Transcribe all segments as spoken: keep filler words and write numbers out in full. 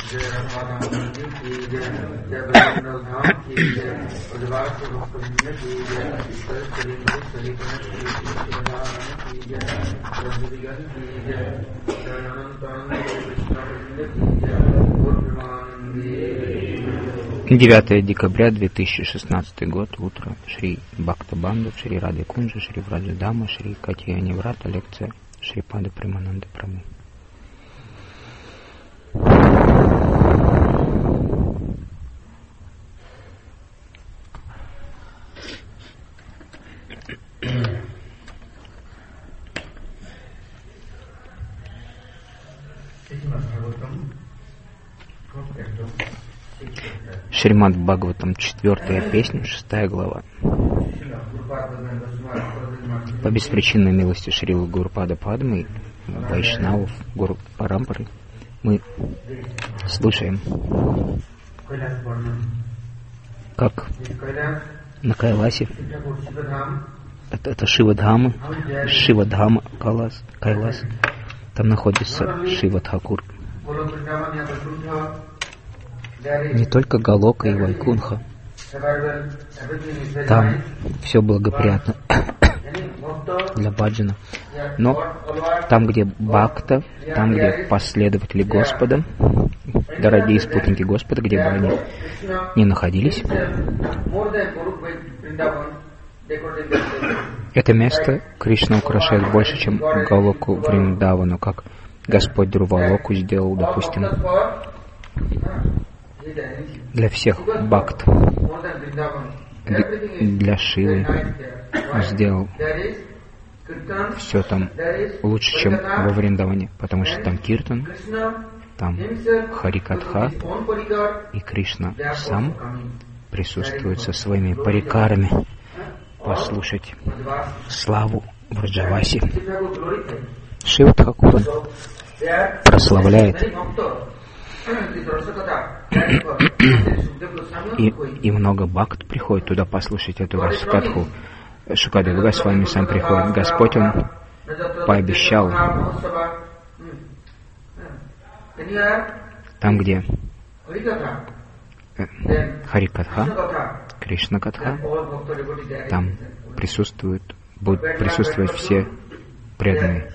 девятое декабря две тысячи шестнадцатый год, утро. Шри Бхакта Бандhu, Шри Радха Кунджа, Шри Враджадама, Шри Катья Неврата, лекция Шрипада Премананда Прабху. Шримад Бхагаватам, четвертая песня, шестая глава. По беспричинной милости Шрилы Гурупада Падмы, Вайшнавов, Гуру Парампары, мы слушаем, как на Кайласе, это, это Шивадхама, Шивадхама, Кайлас, Кайлас, там находится Шива Тхакур. Не только Галока и Вайкунха. Там все благоприятно для баджана. Но там, где бхакта, там, где последователи Господа, дорогие спутники Господа, где бы они ни находились, это место Кришна украшает больше, чем Галоку Вриндавану, как Господь Друвалоку сделал, допустим, для всех бхакт, для Шивы сделал все там лучше, чем во Вриндаване, потому что там киртан, там харикатха, и Кришна сам присутствует со своими парикарами послушать славу Враджаваси. Шива Тхакур прославляет И, и много бхакт приходит туда послушать эту Расакатху. Шукадева Госвами сам приходит. Господь, Он пообещал, там, где Харикатха, Кришна-катха, там присутствуют, будут присутствовать все преданные.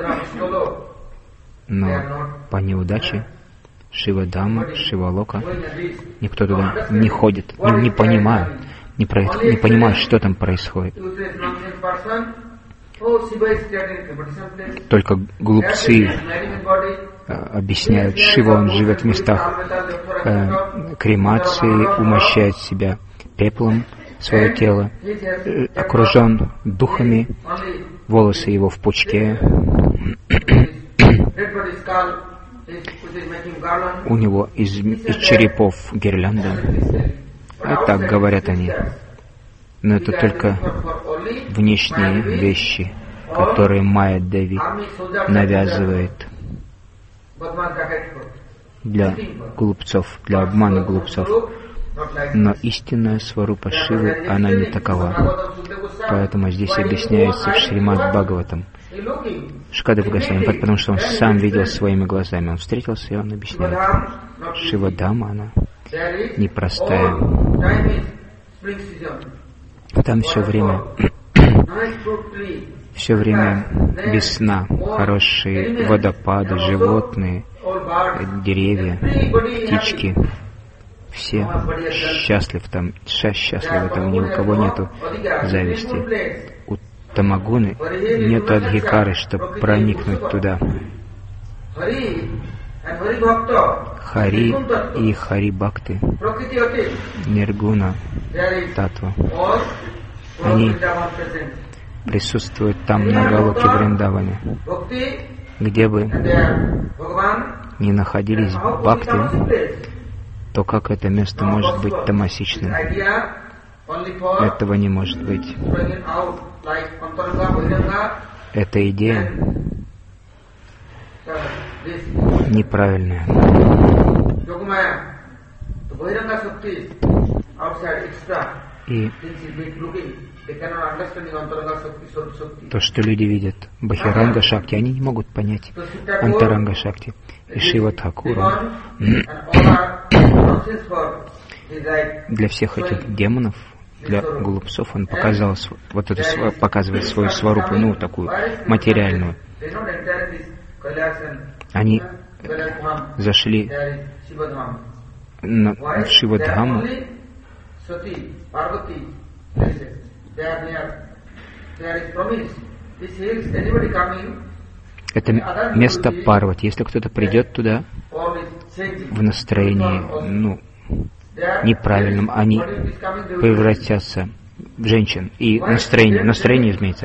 Но по неудаче Шивадама, Шивалока, никто туда не ходит, не, не понимает, не, про, не понимает, что там происходит. Только глупцы э, объясняют, Шива, он живет в местах э, кремации, умощает себя пеплом, свое тело, э, окружен духами, волосы его в пучке. У него из, из черепов гирлянда. А так говорят они. Но это только внешние вещи, которые Майя Деви навязывает для глупцов, для обмана глупцов. Но истинная сварупа Шивы, она не такова. Поэтому здесь объясняется в Шримад Бхагаватам. Шукадева Госвами, потому что он сам видел своими глазами. Он встретился, и он объясняет. Шивадама, она непростая. Там все время, все время весна, хорошие водопады, животные, деревья, птички. Все счастливы там, счастливы там, ни у кого нету зависти. У Тамагуны нет адхикары, чтобы проникнуть туда. Хари и Хари Бхакты, Ниргуна Татва, они присутствуют там на Галоке Вриндаване. Где бы ни находились бхакты, то как это место может быть тамасичным? Этого не может быть. Эта идея неправильная. И То, что люди видят Бахиранга Шакти, они не могут понять Антаранга Шакти. И Шива Тхакур, он для всех этих демонов, для глупцов, он показал, вот это, показывает свою сварупу, ну, такую материальную. Они зашли на, в Шивадхаму. Это место Парвати. Если кто-то придет туда в настроении, ну, неправильном, они превратятся в женщин. И настроение, настроение изменится.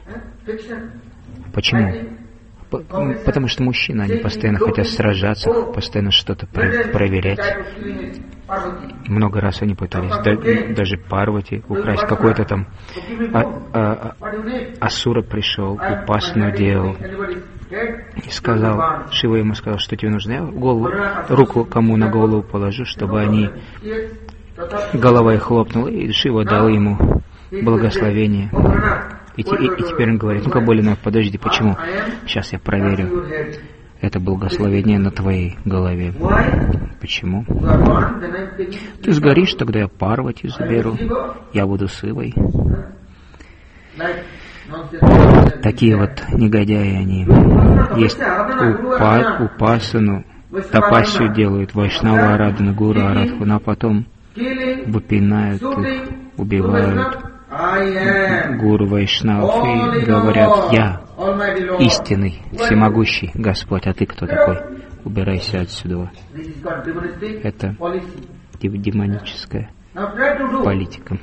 Почему? Потому что мужчины, они постоянно хотят сражаться, постоянно что-то проверять. Много раз они пытались, да, даже Парвати украсть. Какой-то там а, а, Асура пришел, Упасану делал. И сказал, Шива ему сказал, что тебе нужно. Я голову, руку кому на голову положу, чтобы они... Голова их хлопнула, и Шива дал ему благословение. И, и, и теперь он говорит, ну-ка, Болинов, подожди, почему? Сейчас я проверю. Это благословение на твоей голове. Почему? Ты сгоришь, тогда я Парвати заберу. Я буду Сивой. Такие вот негодяи они. Есть упа, Упасану, Тапасию делают, Вайшнава Арадхану, Гуру Арадхану, а потом выпинают их, убивают Гуру Вайшнав и говорят, я истинный, всемогущий Господь, а ты кто такой? Убирайся отсюда. Это демоническая политика.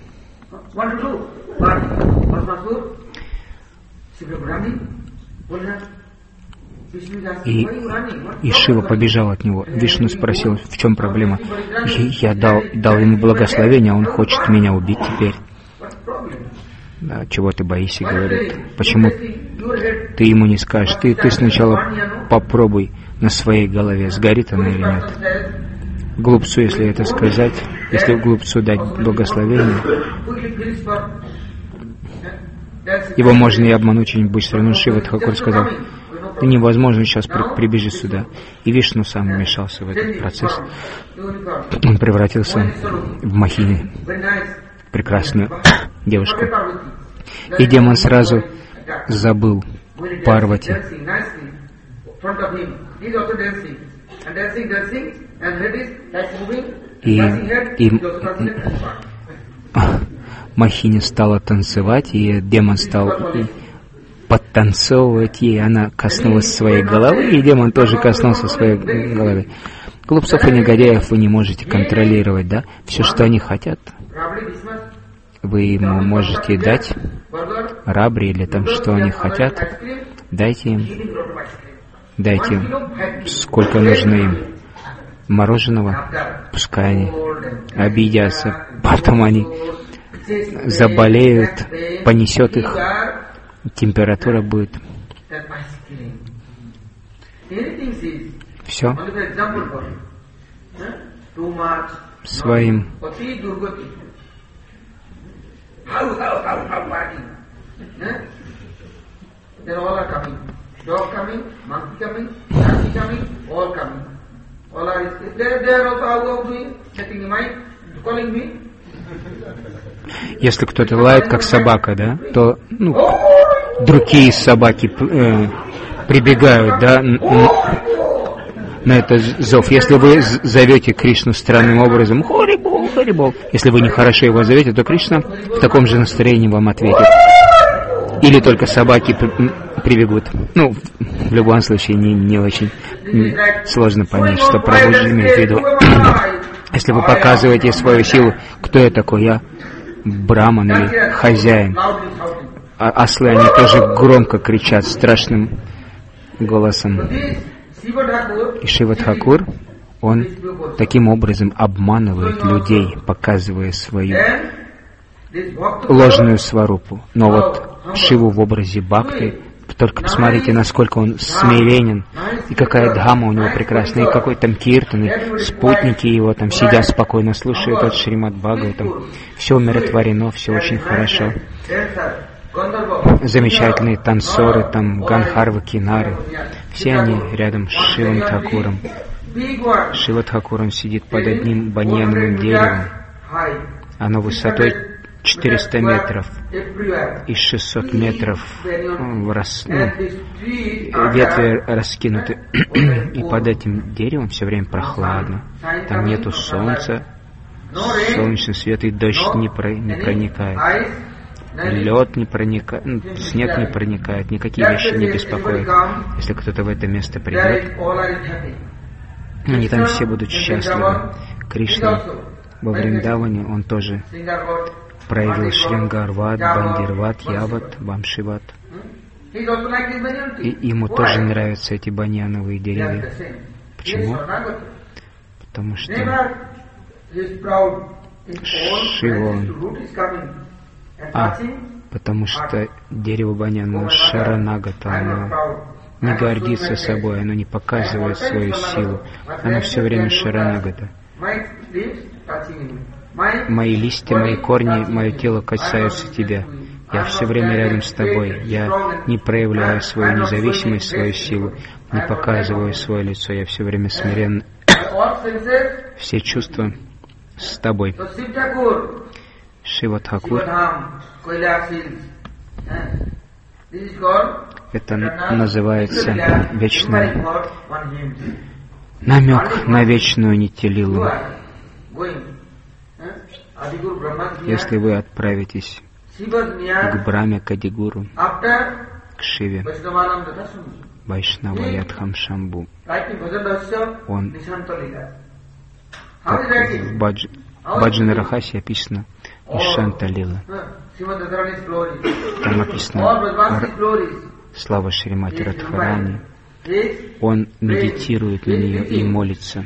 И, и Шива побежал от него. Вишну спросил, в чем проблема. Я дал, дал ему благословение, а он хочет меня убить теперь. Да, чего ты боишься, говорит. Почему ты ему не скажешь? Ты, ты сначала попробуй на своей голове, сгорит она или нет. Глупцу, если это сказать, если глупцу дать благословение, его можно и обмануть очень быстро. Но Шива Тхакур сказал, ты невозможно сейчас при, прибежи сюда. И Вишну сам вмешался в этот процесс. Он превратился в Махини, прекрасную девушку. И демон сразу забыл Парвати. И, и Махини стала танцевать, и демон стал подтанцовывать ей. Она коснулась своей головы, и демон тоже коснулся своей головы. Глупцов и негодяев вы не можете контролировать, да? Все, что они хотят, вы ему можете дать, рабри или там, что они хотят, дайте им, дайте им, сколько нужно им мороженого, пускай они обидятся, потом они заболеют, понесет их, температура будет. Все своим Если кто-то лает как собака, да, то ну, другие собаки э, прибегают, да, на этот зов. Если вы зовете Кришну странным образом, хорибол, хорибол, если вы нехорошо его зовете, то Кришна в таком же настроении вам ответит. Или только собаки прибегут. Ну, в любом случае, не, не очень сложно понять, что Прабху имеет в виду. Если вы показываете свою силу, кто я такой? Я браман или хозяин. А ослы, они тоже громко кричат страшным голосом. И Шива Тхакур, он таким образом обманывает людей, показывая свою ложную сварупу. Но вот Шиву в образе Бхакти Только посмотрите, насколько он смиренен, и какая дхама у него прекрасная, и какой там киртан, и спутники его там сидят спокойно, слушают от Шримад Бхагаватам. Все умиротворено, все очень хорошо. Замечательные танцоры, там Ганхарвы, Кинары, все они рядом с Шивом Тхакуром. Шива Тхакур, он сидит под одним баньяновым деревом. Оно высотой четыреста метров и шестьсот метров, ну, рас, ну, ветви раскинуты. И под этим деревом все время прохладно. Там нету солнца, солнечный свет, и дождь не, про, не проникает. Лед не проникает, ну, снег не проникает, никакие вещи не беспокоят. Если кто-то в это место придет, они там все будут счастливы. Кришна во Вриндаване, он тоже проявил Шрингарват, Бандирват, Яват, Вамшиват. И ему тоже нравятся эти баньяновые деревья. Почему? Потому что Шива, а, потому что дерево баньяновое Шаранагата, оно не гордится собой, оно не показывает свою силу. Оно все время Шаранагата. Мои листья, мои корни, мое тело касаются тебя. Я все время рядом с тобой. Я не проявляю свою независимость, свою силу, не показываю свое лицо. Я все время смирен. Все чувства с тобой. Шива Тхакур, это называется вечный намек на вечную Нитья-лилу. Если вы отправитесь к Брахме, к Адигуру, к Шиве, Вайшнава Ядхам Шамбу, он, как в Бадж, Баджана Рахасе описано Нишанта Лила. Там описано слава Шримати Радхарани. Он медитирует на нее и молится.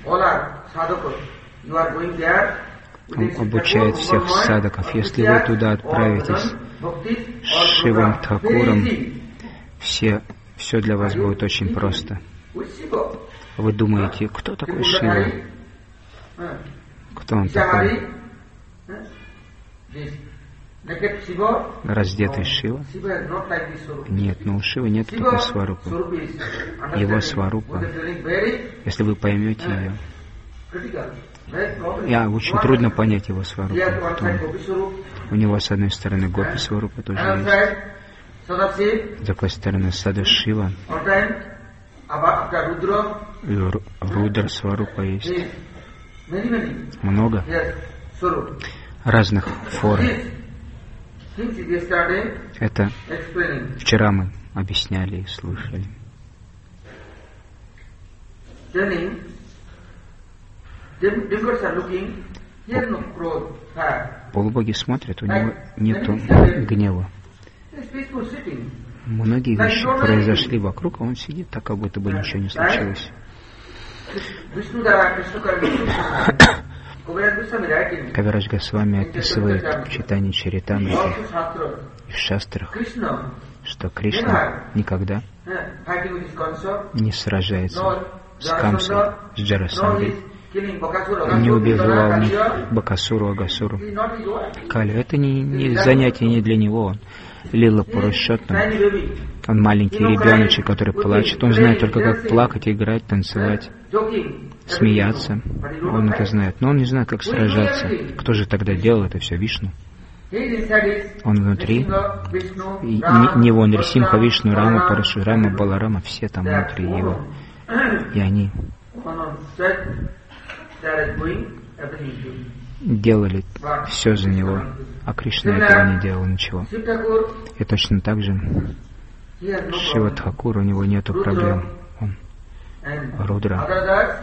Он обучает всех садаков. Если вы туда отправитесь с Шивом Тхакуром, все, все для вас будет очень просто. Вы думаете, кто такой Шива? Кто он такой? Раздетый Шива? Нет, но у Шивы нет такой сварупы. Его сварупа, если вы поймете ее, я очень трудно понять его сварупу. У него с одной стороны Гопи сварупа тоже есть, с другой стороны Сада Шива, и Рудра сварупа есть. Много разных форм. Это вчера мы объясняли и слушали. Полубоги смотрят, у него нету гнева. Многие вещи произошли вокруг, а он сидит так, как будто бы ничего не случилось. Кавирадж Госвами описывает в читании Чаритамрити и в шастрах, что Кришна никогда не сражается с Камсой, с Джарасандой, не убивал ни Бакасуру, Агасуру, Калю. Это не, не занятие не для него. Он Лила Пурушоттам. Он маленький ребеночек, который плачет. Он знает только, как плакать, играть, танцевать, смеяться. Он это знает. Но он не знает, как сражаться. Кто же тогда делал это все? Вишну. Он внутри. И не его, Нрисимха, Вишну, Рама, Парашурама, Баларама, все там внутри его. И они делали все за него, а Кришна этого не делал ничего. И точно так же Шива Тхакур, у него нету проблем. Он Рудра.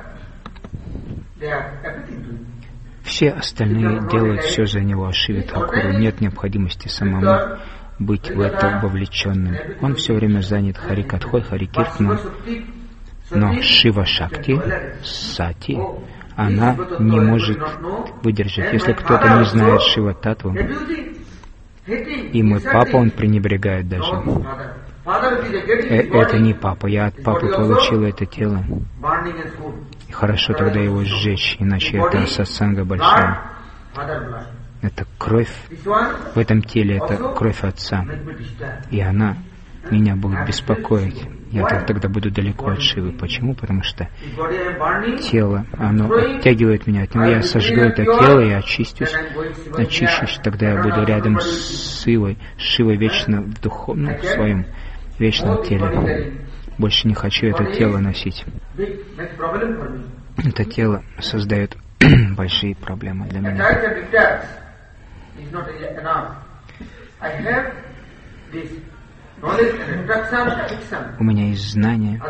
Все остальные делают все за него, а Шиве Тхакуру нет необходимости самому быть в это вовлеченным. Он все время занят Харикатхой, Харикиртаном. Но Шива Шакти, Сати, она не может выдержать. Если кто-то не знает Шива Татву, и мой папа, он пренебрегает даже. Это не папа. Я от папы получил это тело. Хорошо тогда его сжечь, иначе это сатсанга большая. Это кровь. В этом теле это кровь Отца. И она меня будет беспокоить. Я тогда буду далеко от Шивы. Почему? Потому что тело, оно оттягивает меня от него. Я сожгу это тело, я очистюсь, очищусь, тогда я буду рядом с Шивой, с Шивой вечно в духовном, в своем вечном теле. Больше не хочу это тело носить. Это тело создает большие проблемы для меня. У меня есть знания.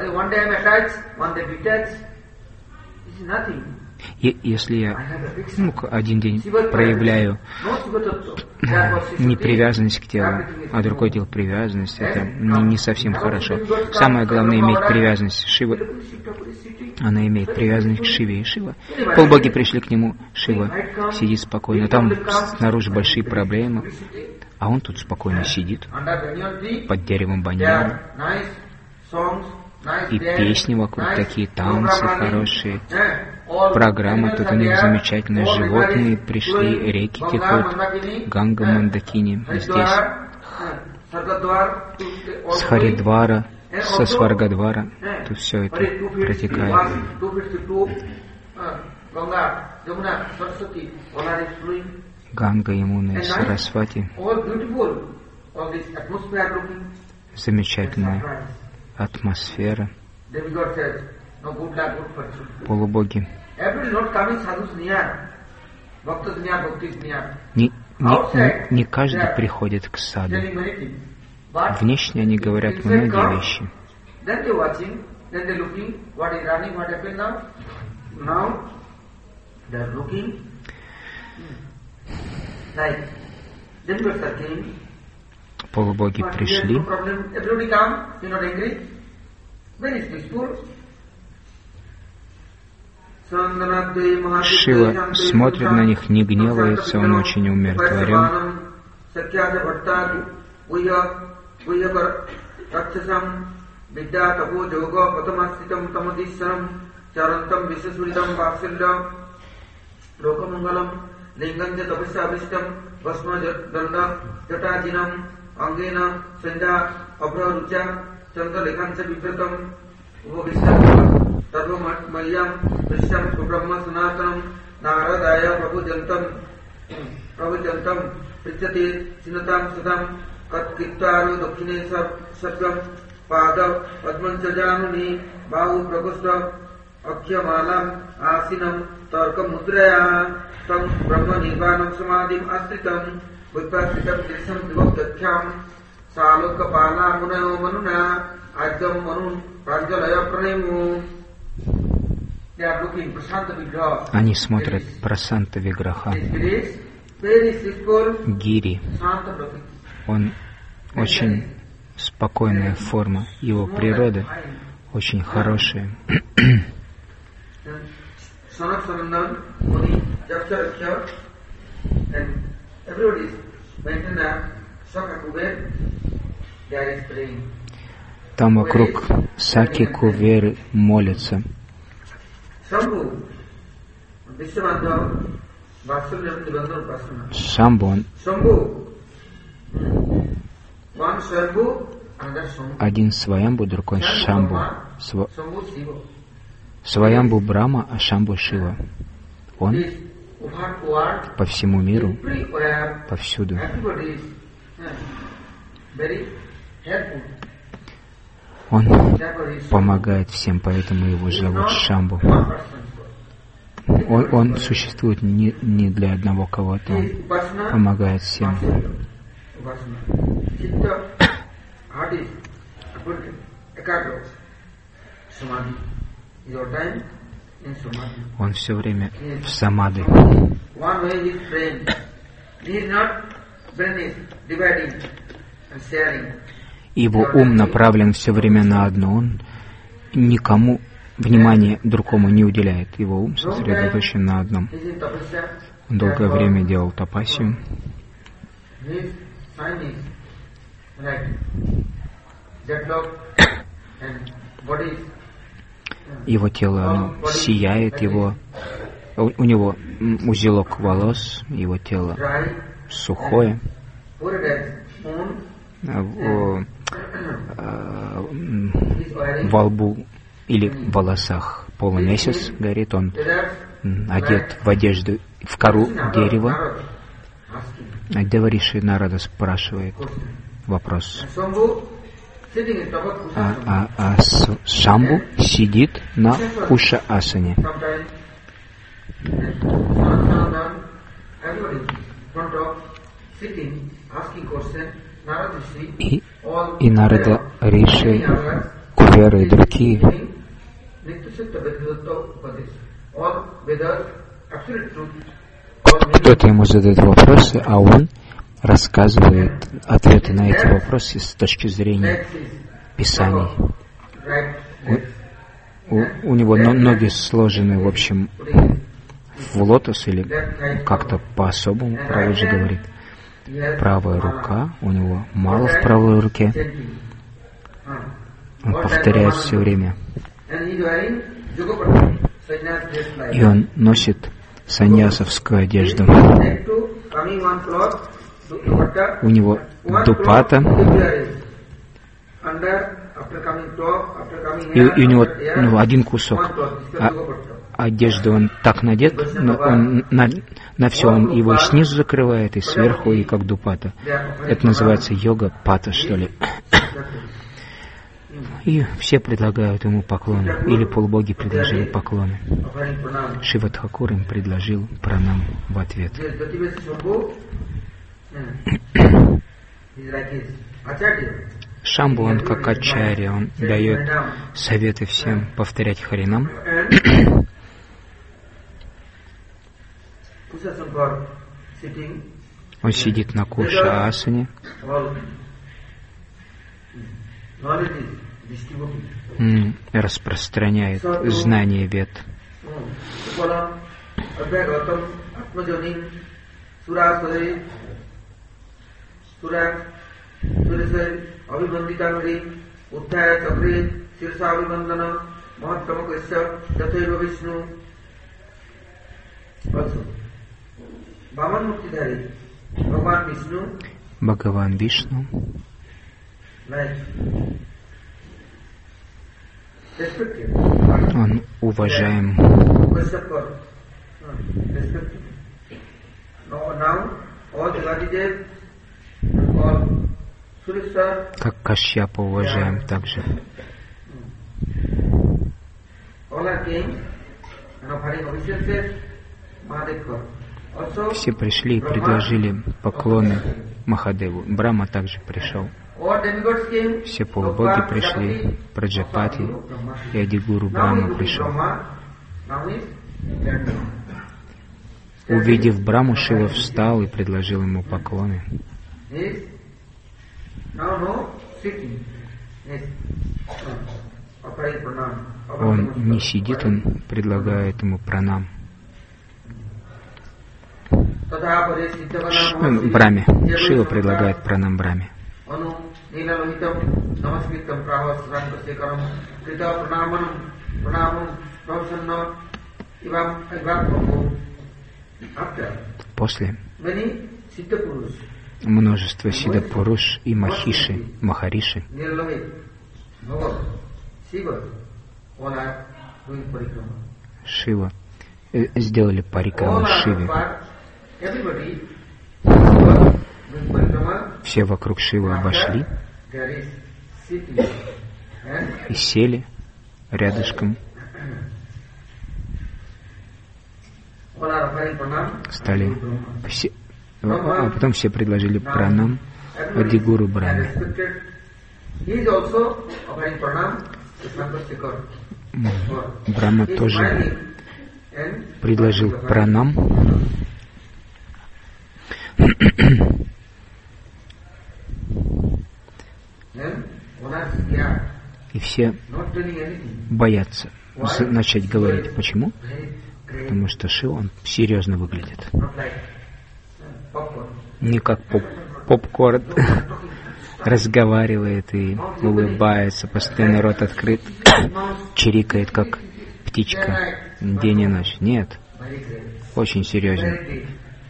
И если я ну, один день проявляю непривязанность к телу, а другой день привязанность, это не, не совсем хорошо. Самое главное иметь привязанность. Шива, она имеет привязанность к Шиве, и Шива. Полбоги пришли к нему, Шива сидит спокойно. Там снаружи большие проблемы, а он тут спокойно сидит под деревом баньяна. И песни вокруг такие, танцы хорошие, программа тут у них замечательная, животные пришли, реки текут, Ганга Мандакини здесь, с Харидвара, со Сваргадвара, тут все это протекает. Ганга, Ямуна и Сарасвати, замечательная атмосфера, полубоги. Не, не, не каждый приходит к саду. Внешне они говорят многие вещи. Полубоги пришли. Шива смотрит на них, не гневается, он очень умиротворен. Они смотрят Прасанта Виграха. Гири. Он очень спокойная форма. Его природа очень хорошая. Там вокруг Саки Куверы молятся. Шамбу, он один Сваямбу, другой Шамбу. Сва... Сваямбу Брахма, а Шамбу Шива. Он по всему миру, повсюду. Он помогает всем, поэтому его зовут Шамбу. Он, он существует не, не для одного кого-то, он помогает всем. Он все время в самадhi. Его ум направлен все время на одно. Он никому внимания другому не уделяет. Его ум сосредоточен на одном. Он долгое время делал тапасию. Его тело оно сияет, его, у, у него узелок волос, его тело сухое. В, во лбу или в волосах полумесяц горит, он одет в одежду, в кору дерева. Девариши Нарада спрашивает вопрос. А, а, а Шамбу сидит на Куша-асане. И, и Нарада Риши, Кувера и другие кто-то ему задает вопросы, а он рассказывает ответы на эти вопросы с точки зрения Писаний. У, у, у него ноги сложены, в общем, в лотос или как-то по-особому, Прабхуджи говорит. Правая рука, у него мало в правой руке. Он повторяет все время. И он носит саньясовскую одежду. У него дупата. И, и у него ну, один кусок а, одежды он так надет, но он на, на все он его и снизу закрывает, и сверху, и как дупата. Это называется йога пата, что ли. И все предлагают ему поклоны, или полубоги предложили поклоны. Шива Тхакур им предложил пранам в ответ. Шамбу, он как ачарья, он дает советы всем повторять Харинам. Он сидит на Куша-асане. М, распространяет знание вед. Бхагаван Вишну он уважаем. Как Кашьяпа уважаем также. Все пришли и предложили поклоны Махадеву. Брахма также пришел. Все полубоги пришли, Праджапати и Адигуру Брахма пришел. Увидев Брахму, Шива встал и предложил ему поклоны. Он не сидит, он предлагает ему пранам. Брахме. Шива предлагает пранам Брахме. После множество Сиддха-пуруш и Махиши, Махариши Шива сделали парикраму Шиве. Все вокруг Шивы обошли и сели рядышком. Стали все, а потом все предложили пранам Адигуру Брахме. Брахма тоже предложил пранам. И все боятся начать говорить. Почему? Потому что Шива, он серьезно выглядит. Не как поп попкорн. разговаривает и улыбается, постоянно рот открыт, чирикает, как птичка, день и ночь. Нет, очень серьезен.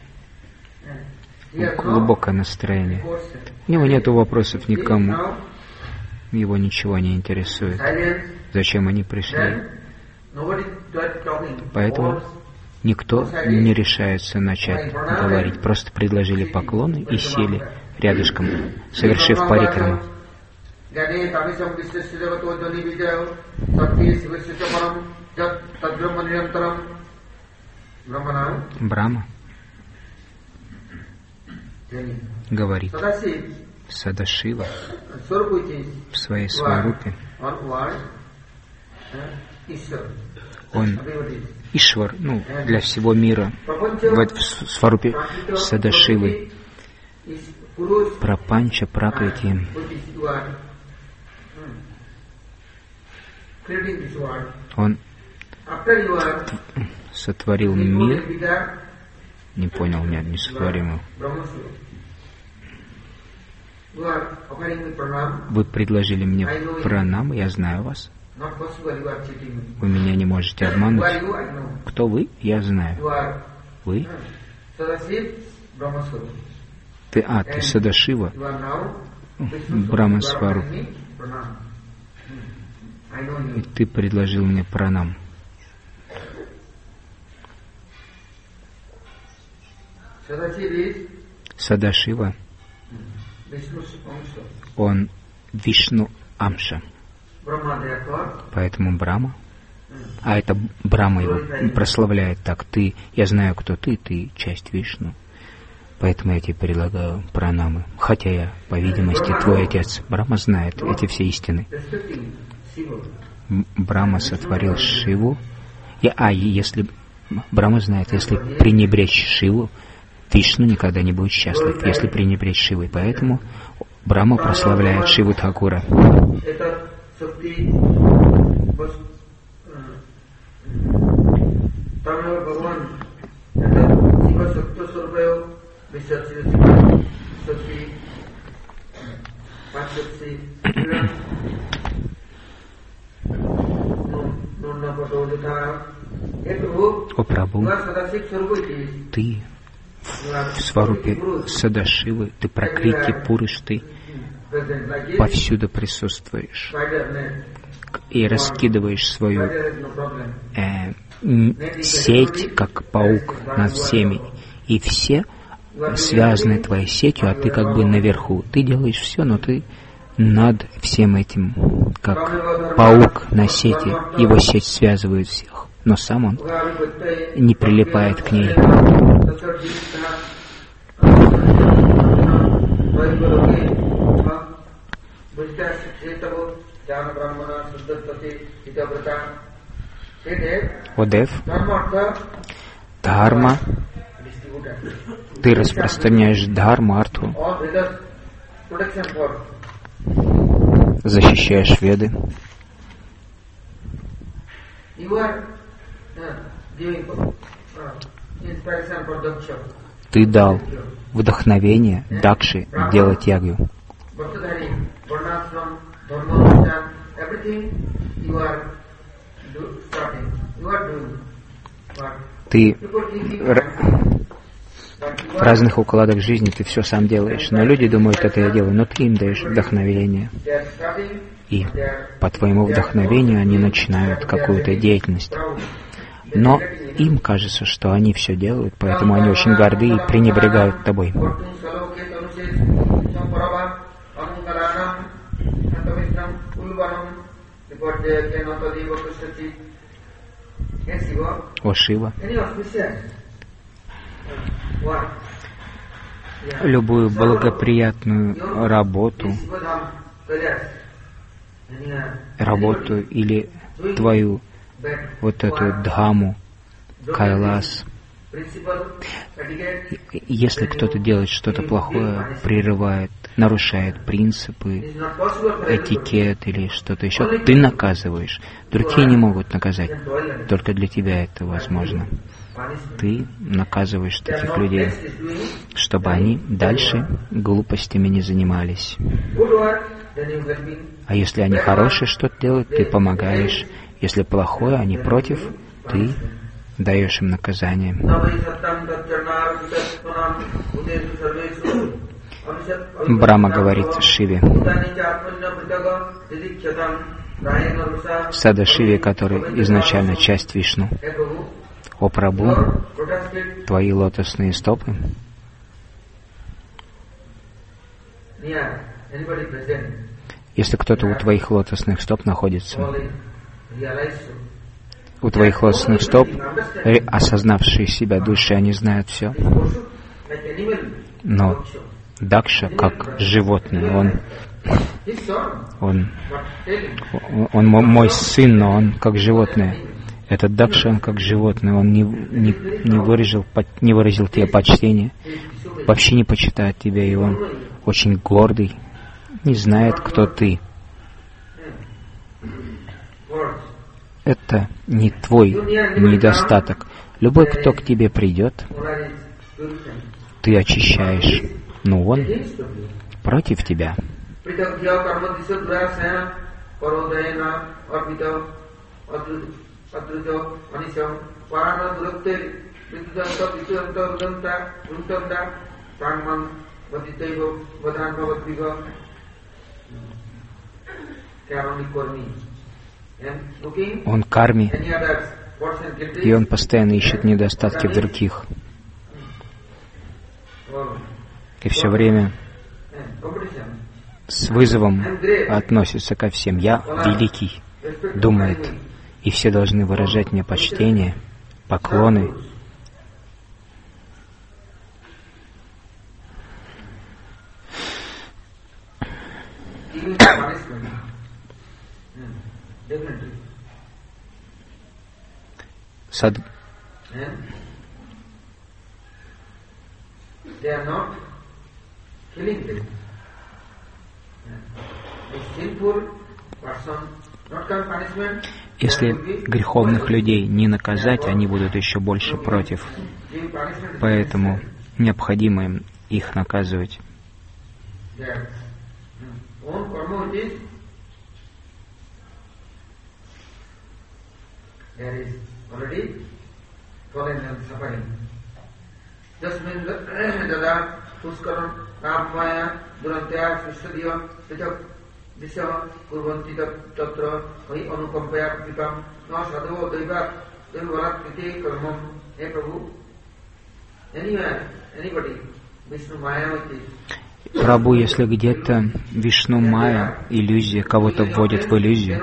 Глубокое настроение. У него нет вопросов никому. Его ничего не интересует. Зачем они пришли? Поэтому никто не решается начать говорить. Просто предложили поклоны и сели рядышком, совершив парикраму. Брахма говорит: Садашива в своей сварупе, он Ишвар, ну, для всего мира, в сварупе Садашивы, Прапанча Пракрити, он сотворил мир, не понял, нет, не сотворил его. Вы предложили мне пранам, я знаю вас. Вы меня не можете обмануть. Кто вы? Я знаю. Вы? Ты, а, ты Садашива, Брахма-сварупи. И ты предложил мне пранам. Садашива, он Вишну Амша. Поэтому Брахма, а это Брахма его прославляет так: ты, я знаю, кто ты, ты часть Вишну. Поэтому я тебе предлагаю пранамы. Хотя я, по видимости, твой отец. Брахма знает эти все истины. Брахма сотворил Шиву. Я, а если Брахма знает, если пренебречь Шиву, Вишну никогда не будет счастлив, если пренебречь Шивой. Поэтому Брахма прославляет Шиву Тхакура. О Прабху, ты в сварупе Садашивы, ты Пракрити Пуруш, ты повсюду присутствуешь и раскидываешь свою э, сеть, как паук, над всеми. И все связаны твоей сетью, а ты как бы наверху. Ты делаешь все, но ты над всем этим, как паук на сети. Его сеть связывает всех, но сам он не прилипает к ней. О Дев, Дхарма, ты распространяешь Дхарму, Артху, защищаешь Веды. Ты дал вдохновение Дакши делать ягью. Ты в разных укладах жизни ты все сам делаешь, но люди думают, это я делаю, но ты им даешь вдохновение. И по твоему вдохновению они начинают какую-то деятельность. Но им кажется, что они все делают, поэтому они очень горды и пренебрегают тобой. О Шива, любую благоприятную работу, работу или твою вот эту Дхаму, Кайлас, Если кто-то делает что-то плохое, прерывает, нарушает принципы, этикет или что-то еще, ты наказываешь. Другие не могут наказать. Только для тебя это возможно. Ты наказываешь таких людей, чтобы они дальше глупостями не занимались. А если они хорошие что-то делают, ты помогаешь. Если плохое, они против, ты даешь им наказание. Брахма говорит Шиве, Сада Шиве, который изначально часть Вишну: «О Прабху, твои лотосные стопы если кто-то у твоих лотосных стоп находится, у твоих лотосных стоп, осознавшие себя души, они знают все. Но Дакша, как животное, он, он, он мой сын, но он как животное. Этот Дакша, он как животное, он не, не, не, выразил, не выразил тебе почтения, вообще не почитает тебя, и он очень гордый, не знает, кто ты. Это не твой недостаток. Любой, кто к тебе придет, ты очищаешь, но он против тебя. Он карми, и он постоянно ищет недостатки в других. И все время с вызовом относится ко всем. Я великий, думает, и все должны выражать мне почтение, поклоны. Сад... Если греховных людей не наказать, они будут еще больше против. Поэтому необходимо им их наказывать. Прабху, если где-то Вишну Майя, иллюзия, кого-то вводит в иллюзию,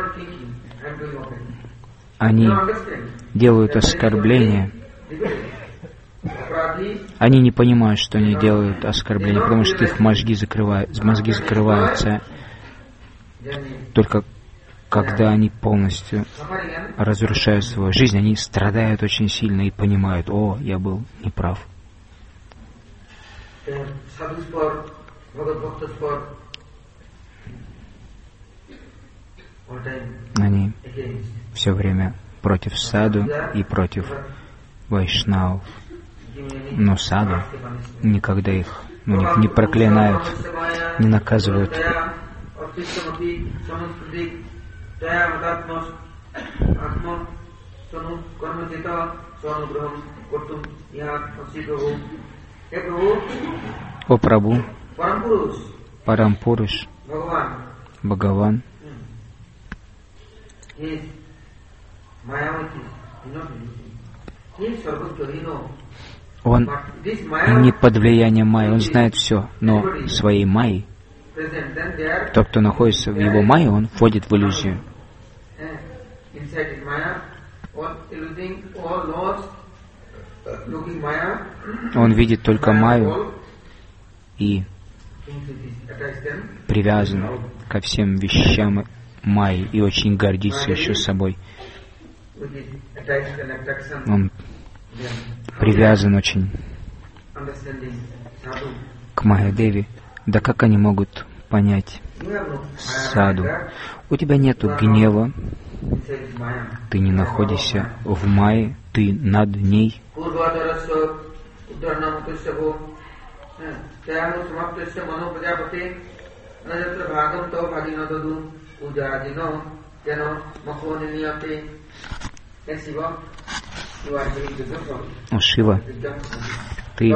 они делают оскорбления. Они не понимают, что они делают оскорбления, потому что их мозги закрывают, мозги закрываются только когда они полностью разрушают свою жизнь. Они страдают очень сильно и понимают: о, я был неправ. Они все время против саду и против вайшнавов. Но саду никогда их ну, не, не проклинают, не наказывают. О Прабху, Парампуруш, Бхагаван, он не под влиянием майи, он знает все, но своей майей, тот, кто находится в его майе, он входит в иллюзию. Он видит только майю и привязан ко всем вещам майи и очень гордится еще собой. Он привязан очень к Майя-деви. Да как они могут понять саду? У тебя нету гнева, ты не находишься в Майе, ты над ней. О, Шива, ты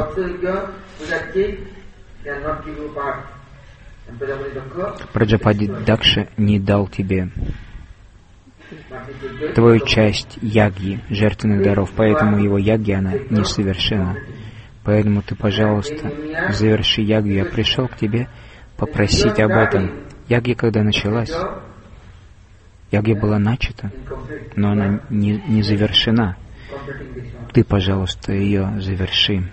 Праджапати Дакша не дал тебе твою часть ягьи, жертвенных даров, поэтому его ягья, она несовершенна. Поэтому ты, пожалуйста, заверши ягью. Я пришел к тебе попросить об этом. Ягья, когда началась, ягья была начата, но она не, не завершена. Ты, пожалуйста, ее заверши.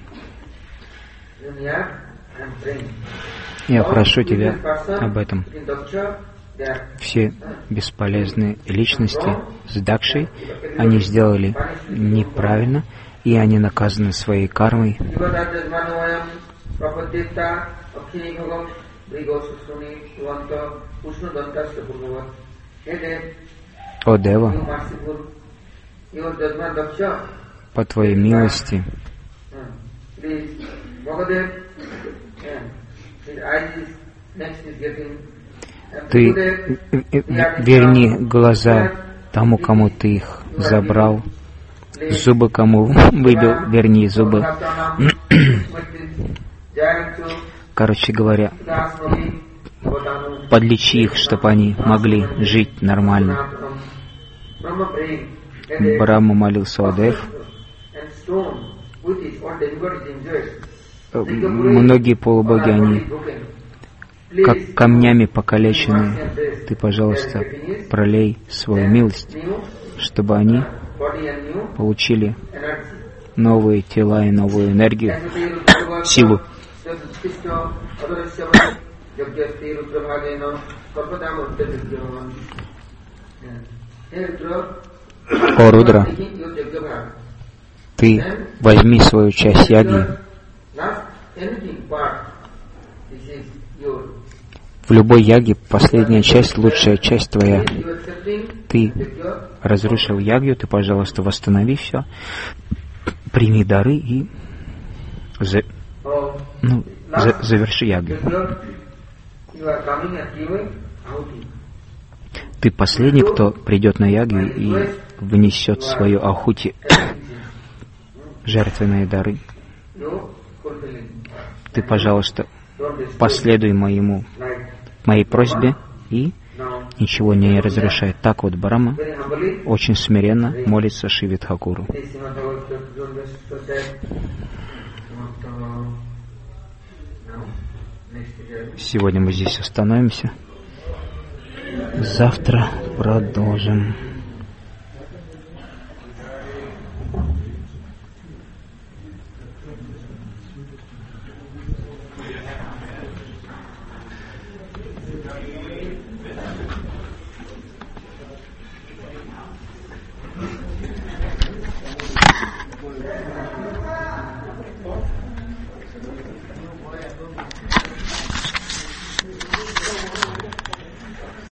Я прошу тебя об этом. Все бесполезные личности с Дакшей, они сделали неправильно, и они наказаны своей кармой. О Дева, по твоей милости, ты верни глаза тому, кому ты их забрал, зубы кому выбил, верни зубы. Короче говоря, подлечи их, чтобы они могли жить нормально. Брахма молился о Дев. Многие полубоги, они как камнями покалечены. Ты, пожалуйста, пролей свою милость, чтобы они получили новые тела и новую энергию, силу. О, Рудра, ты возьми свою часть ягьи. В любой яге последняя часть, лучшая часть твоя. Ты разрушил ягью, ты, пожалуйста, восстанови все, прими дары и за, ну, за, заверши ягью. Ты последний, кто придет на ягью и внесет свою ахути, жертвенные дары. Ты, пожалуйста, последуй моему, моей просьбе и ничего не разрушай. Так вот Брахма очень смиренно молится Шиве Тхакуру. Сегодня мы здесь остановимся. Завтра продолжим.